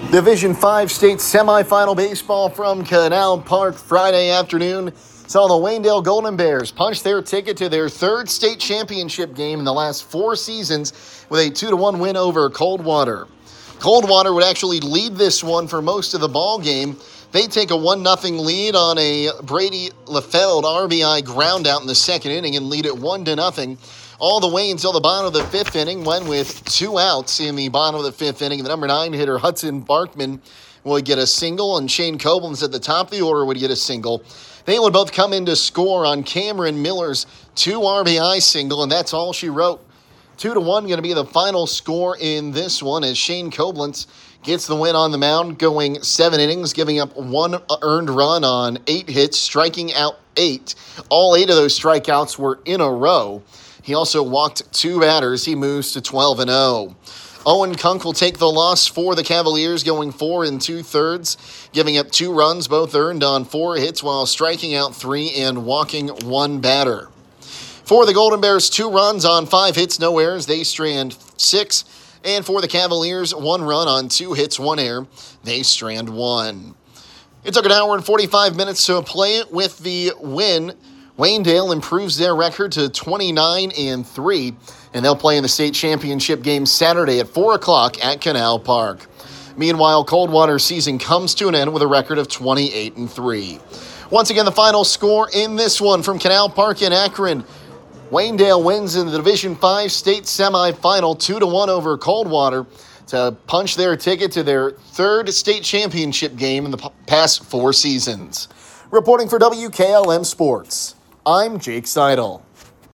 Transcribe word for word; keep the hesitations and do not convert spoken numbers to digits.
Division five state semifinal baseball from Canal Park Friday afternoon saw the Waynedale Golden Bears punch their ticket to their third state championship game in the last four seasons with a two to one win over Coldwater. Coldwater would actually lead this one for most of the ball game. They take a one nothing lead on a Brady Lefeld R B I ground out in the second inning and lead it one to nothing. All the way until the bottom of the fifth inning, when with two outs in the bottom of the fifth inning, the number nine hitter Hudson Barkman would get a single, and Shane Koblenz at the top of the order would get a single. They would both come in to score on Cameron Miller's two R B I single, and that's all she wrote. Two to one going to be the final score in this one as Shane Koblenz gets the win on the mound, going seven innings, giving up one earned run on eight hits, striking out eight. All eight of those strikeouts were in a row. He also walked two batters. He moves to twelve and oh. Owen Kunk will take the loss for the Cavaliers, going four and two-thirds, giving up two runs, both earned on four hits, while striking out three and walking one batter. For the Golden Bears, two runs on five hits, no errors. They strand six. And for the Cavaliers, one run on two hits, one error. They strand one. It took an hour and forty-five minutes to play it with the win. Waynedale improves their record to twenty-nine and three, and they'll play in the state championship game Saturday at four o'clock at Canal Park. Meanwhile, Coldwater's season comes to an end with a record of twenty-eight and three. Once again, the final score in this one from Canal Park in Akron. Waynedale wins in the Division five state semifinal two to one over Coldwater to punch their ticket to their third state championship game in the past four seasons. Reporting for W K L M Sports, I'm Jake Seidel.